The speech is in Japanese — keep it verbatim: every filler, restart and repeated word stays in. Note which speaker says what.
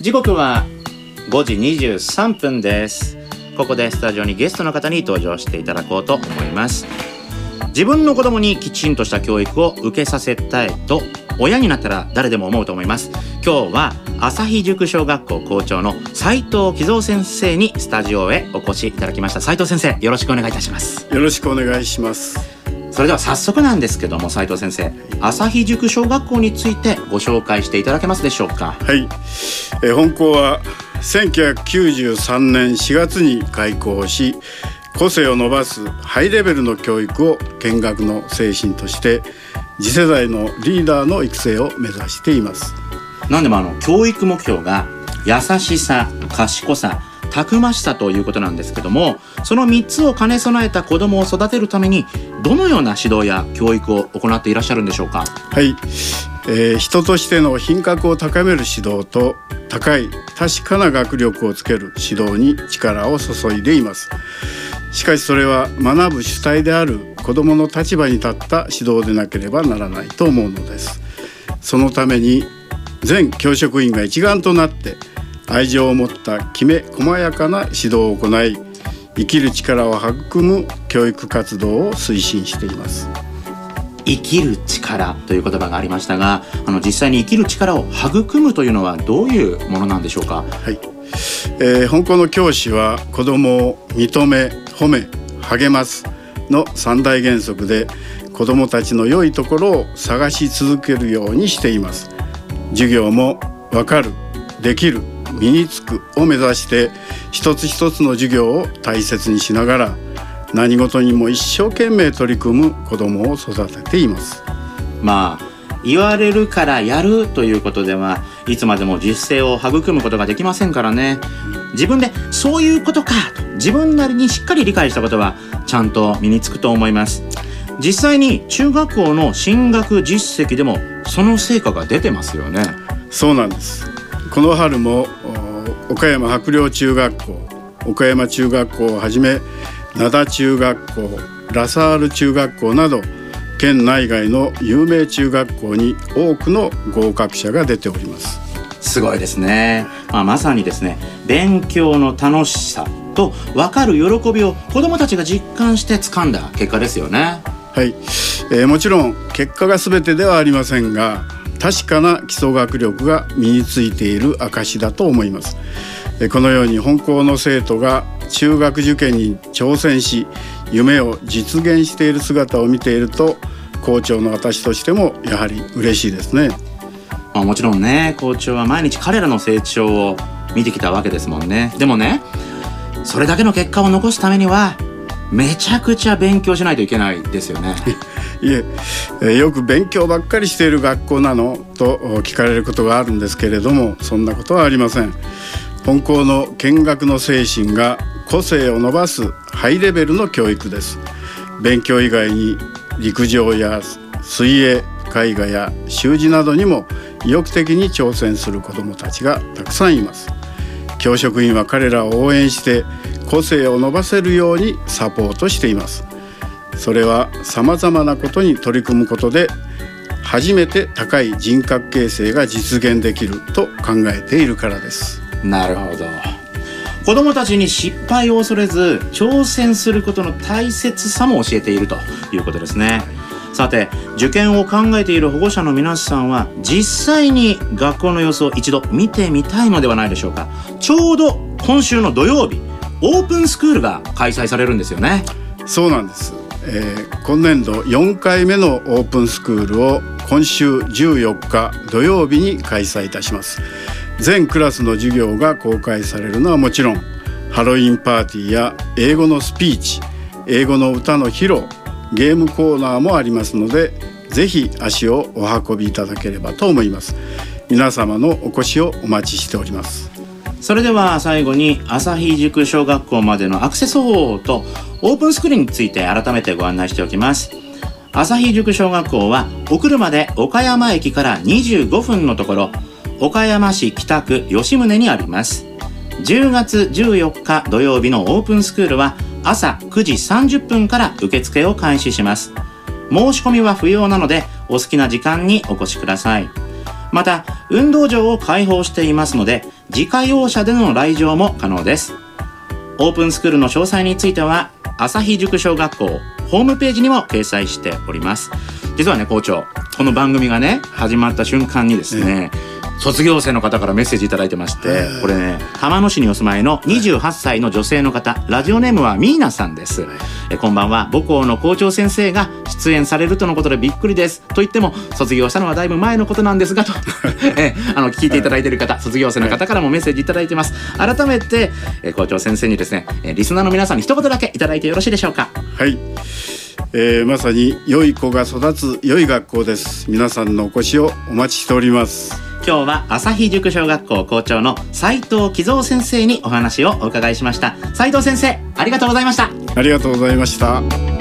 Speaker 1: 時刻はごじにじゅうさんぷんです。ここでスタジオにゲストの方に登場していただこうと思います。自分の子供にきちんとした教育を受けさせたいと親になったら誰でも思うと思います。今日は朝日塾小学校校長の斉藤喜三先生にスタジオへお越しいただきました。斉藤先生、よろしくお願いいたします。
Speaker 2: よろしくお願いします。
Speaker 1: それでは早速なんですけども、斉藤先生、朝日塾小学校についてご紹介していただけますでしょうか。
Speaker 2: はい、え本校はせんきゅうひゃくきゅうじゅうさんねんしがつに開校し、個性を伸ばすハイレベルの教育を見学の精神として次世代のリーダーの育成を目指しています。
Speaker 1: なんでもあの教育目標が優しさ、賢さ、たくましさということなんですけども、そのみっつを兼ね備えた子どもを育てるためにどのような指導や教育を行っていらっしゃるんでしょうか。
Speaker 2: はい、えー、人としての品格を高める指導と高い確かな学力をつける指導に力を注いでいます。しかしそれは学ぶ主体である子どもの立場に立った指導でなければならないと思うのです。そのために全教職員が一丸となって愛情を持ったきめ細やかな指導を行い、生きる力を育む教育活動を推進しています。
Speaker 1: 生きる力という言葉がありましたが、あの実際に生きる力を育むというのはどういうものなんでしょうか。
Speaker 2: はい、えー、本校の教師は子どもを認め、褒め、励ますの三大原則で子どもたちの良いところを探し続けるようにしています。授業も分かる、できる、身につくを目指して一つ一つの授業を大切にしながら何事にも一生懸命取り組む子どもを育てています。
Speaker 1: まあ言われるからやるということではいつまでも実践を育むことができませんからね。自分でそういうことかと自分なりにしっかり理解したことはちゃんと身につくと思います。実際に中学校の進学実績でもその成果が出てますよね。
Speaker 2: そうなんです。この春も岡山白陵中学校、岡山中学校をはじめ灘中学校、ラサール中学校など県内外の有名中学校に多くの合格者が出ております。
Speaker 1: すごいですね。まあ、まさにですね、勉強の楽しさと分かる喜びを子どもたちが実感して掴んだ結果ですよね。
Speaker 2: はい、えー、もちろん結果が全てではありませんが、確かな基礎学力が身についている証だと思います。このように本校の生徒が中学受験に挑戦し夢を実現している姿を見ていると、校長の私としてもやはり嬉しいですね。
Speaker 1: まあ、もちろんね、校長は毎日彼らの成長を見てきたわけですもんね。でもね、それだけの結果を残すためにはめちゃくちゃ勉強しないといけないですよね。
Speaker 2: いえ、えー、よく勉強ばっかりしている学校なのと聞かれることがあるんですけれども、そんなことはありません。本校の見学の精神が個性を伸ばすハイレベルの教育です。勉強以外に陸上や水泳、絵画や習字などにも意欲的に挑戦する子どもたちがたくさんいます。教職員は彼らを応援して個性を伸ばせるようにサポートしています。それはさまざまなことに取り組むことで初めて高い人格形成が実現できると考えているからです。
Speaker 1: なるほど。子どもたちに失敗を恐れず挑戦することの大切さも教えているということですね。さて、受験を考えている保護者の皆さんは実際に学校の様子を一度見てみたいのではないでしょうか。ちょうど今週の土曜日、オープンスクールが開催されるんですよね。
Speaker 2: そうなんです。えー、今年度よんかいめのオープンスクールを今週じゅうよっか土曜日に開催いたします。全クラスの授業が公開されるのはもちろん、ハロウィンパーティーや英語のスピーチ、英語の歌の披露、ゲームコーナーもありますので、ぜひ足をお運びいただければと思います。皆様のお越しをお待ちしております。
Speaker 1: それでは最後に朝日塾小学校までのアクセス方法とオープンスクールについて改めてご案内しておきます。朝日塾小学校はお車で岡山駅からにじゅうごふんのところ、岡山市北区吉宗にあります。じゅうがつじゅうよっか土曜日のオープンスクールは朝くじさんじゅっぷんから受付を開始します。申し込みは不要なのでお好きな時間にお越しください。 また運動場を開放していますので自家用車での来場も可能です。オープンスクールの詳細については朝日塾小学校ホームページにも掲載しております。実はね校長、この番組がね始まった瞬間にですね、卒業生の方からメッセージいただいてまして、これね玉野市にお住まいのにじゅうはっさいの女性の方、ラジオネームはミーナさんです。えこんばんは、母校の校長先生が出演されるとのことでびっくりです。と言っても卒業したのはだいぶ前のことなんですがとえあの聞いていただいている方、卒業生の方からもメッセージいただいてます。改めてえ校長先生にですね、リスナーの皆さんに一言だけいただいてよろしいでしょうか。
Speaker 2: はい、えー、まさに良い子が育つ良い学校です。皆さんのお越しをお待ちしております。
Speaker 1: 今日は朝日塾小学校校長の斉藤喜三先生にお話をお伺いしました。斉藤先生、ありがとうございました。
Speaker 2: ありがとうございました。